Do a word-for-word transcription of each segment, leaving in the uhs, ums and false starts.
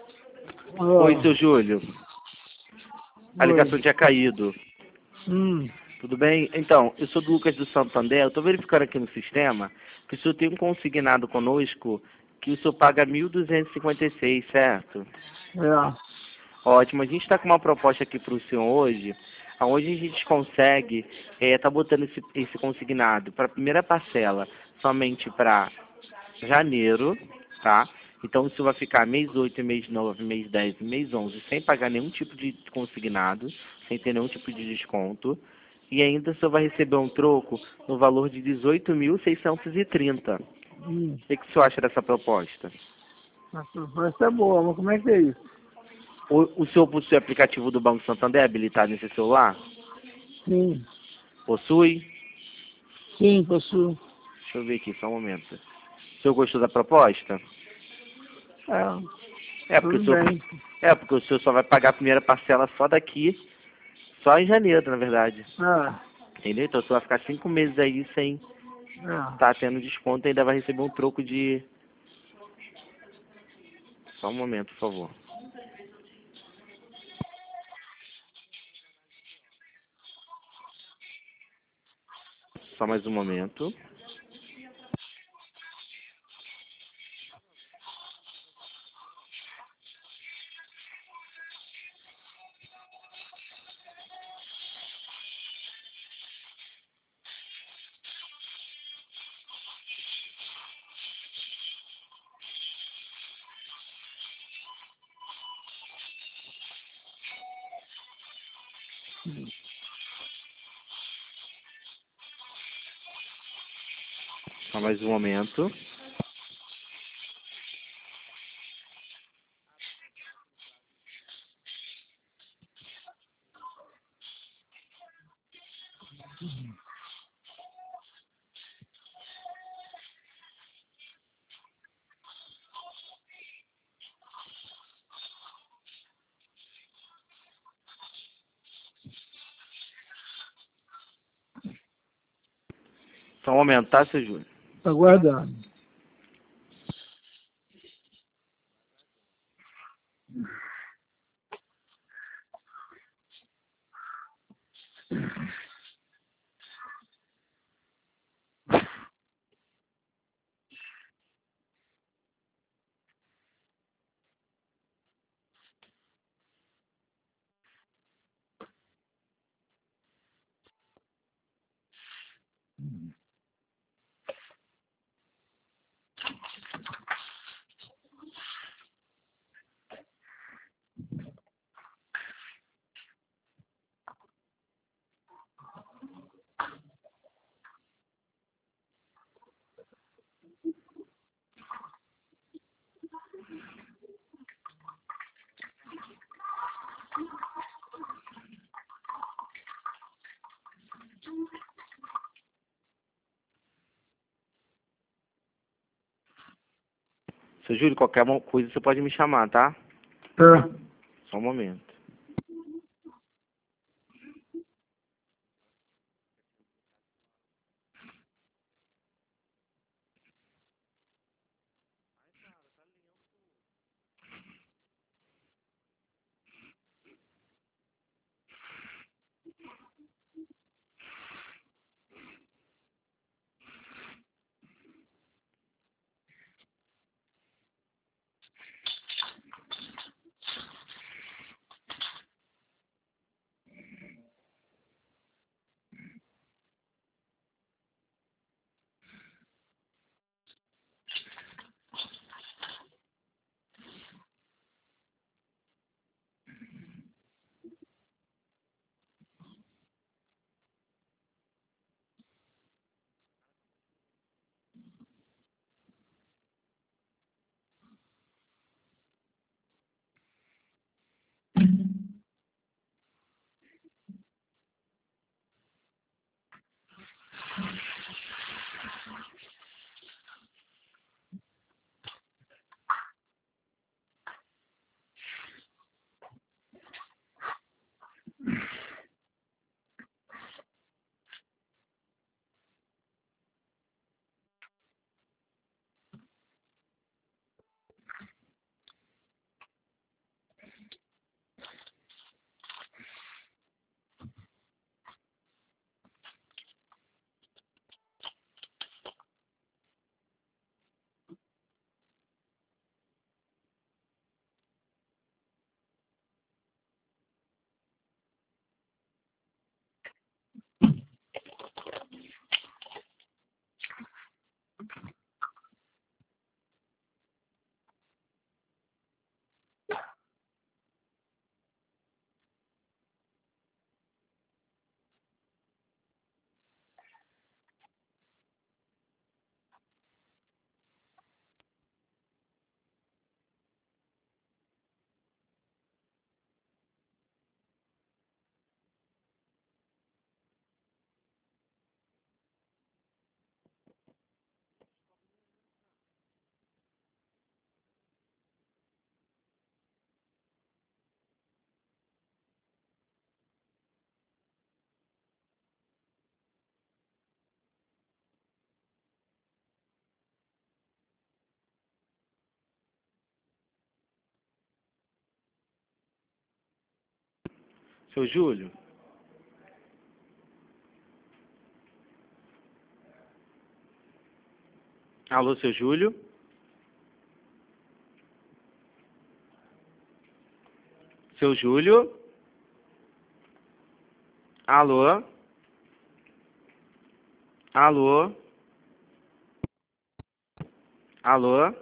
Oi, Ó, seu Júlio. A ligação oi. tinha caído. Hum, Tudo bem? Então, eu sou do Lucas do Santander. Eu estou verificando aqui no sistema que o senhor tem um consignado conosco que o senhor paga mil duzentos e cinquenta e seis, certo? é. Ótimo. A gente está com uma proposta aqui para o senhor hoje, onde a gente consegue estar botando esse, esse consignado para a primeira parcela somente para janeiro, tá? Então isso vai ficar mês oito, mês nove, mês dez, mês onze, sem pagar nenhum tipo de consignado, sem ter nenhum tipo de desconto. E ainda o senhor vai receber um troco no valor de dezoito mil seiscentos e trinta. Hum, O que, que o senhor acha dessa proposta? a proposta é boa, mas como é que é isso? O, o senhor possui o aplicativo do Banco Santander habilitado nesse celular? Sim, Possui? sim, possuo. Deixa eu ver aqui, só um momento. O senhor gostou da proposta? É, É porque o tudo senhor, bem. é porque o senhor só vai pagar a primeira parcela só daqui, só em janeiro, na verdade. Ah, Entendeu? Então você vai ficar cinco meses aí sem é. estar tendo desconto e ainda vai receber um troco de. Só um momento, por favor. Só mais um momento. Só mais um momento. Só um momento, tá, seu Júlio? Tá aguardando. Seu Júlio, qualquer mo- coisa você pode me chamar, tá? Tá. Só um momento. Seu Júlio? Alô, seu Júlio? Seu Júlio? Alô? Alô? Alô?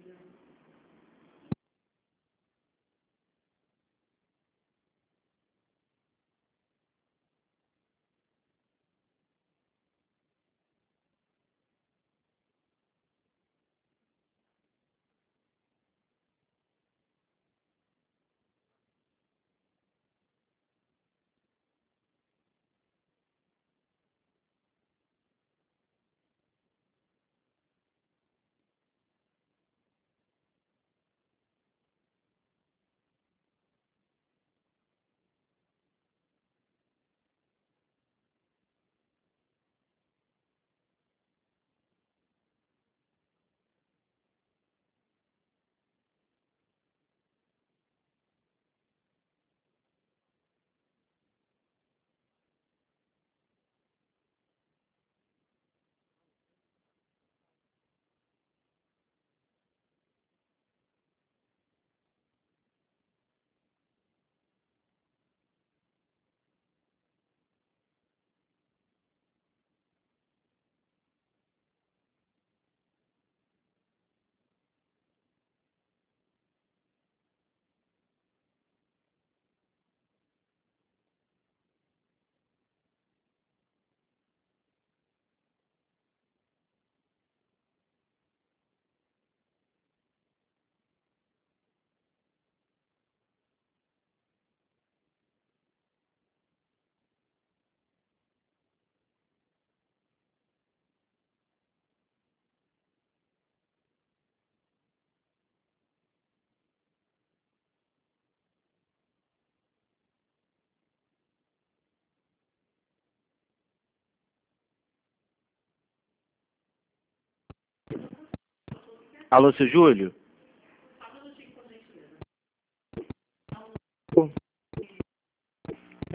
Alô, seu Júlio?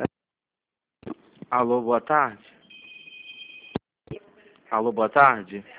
Alô, boa tarde? Alô, boa tarde?